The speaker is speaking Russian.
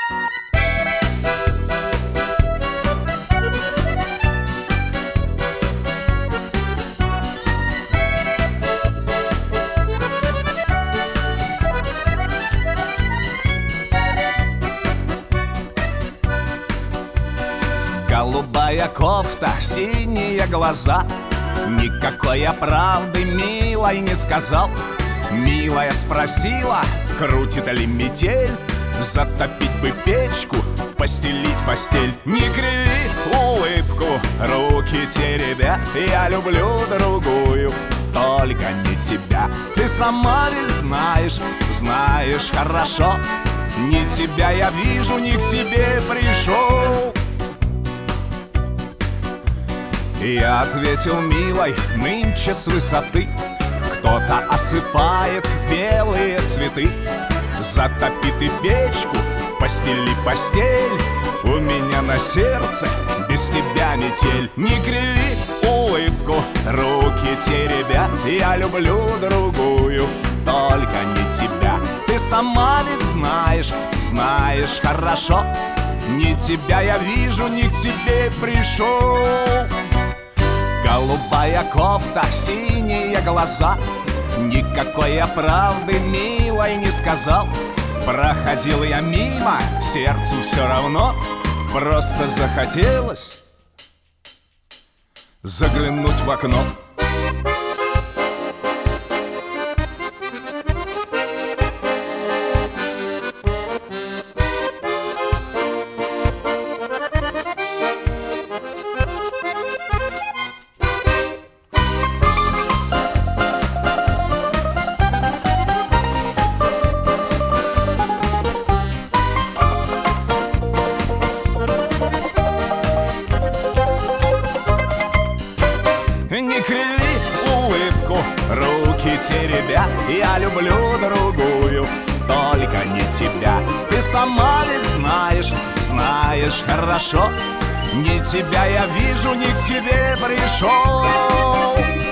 Голубая кофта, синие глаза. Никакой я правды милой не сказал. Милая спросила, крутит ли метель. Затопить бы печку, постелить постель. Не криви улыбку, руки теребя. Я люблю другую, только не тебя. Ты сама ведь знаешь, знаешь хорошо. Не тебя я вижу, не к тебе пришел. Я ответил милой, нынче с высоты кто-то осыпает белые цветы. Затопи ты печку, постели постель. У меня на сердце без тебя метель. Не криви улыбку, руки теребя. Я люблю другую, только не тебя. Ты сама ведь знаешь, знаешь хорошо. Не тебя я вижу, не к тебе пришел. Голубая кофта, синие глаза. Никакой я правды милой не сказал. Проходил я мимо, сердцу все равно. Просто захотелось заглянуть в окно. Не криви улыбку, руки теребя. Я люблю другую, только не тебя. Ты сама ведь знаешь, знаешь хорошо. Не тебя я вижу, не к тебе пришел.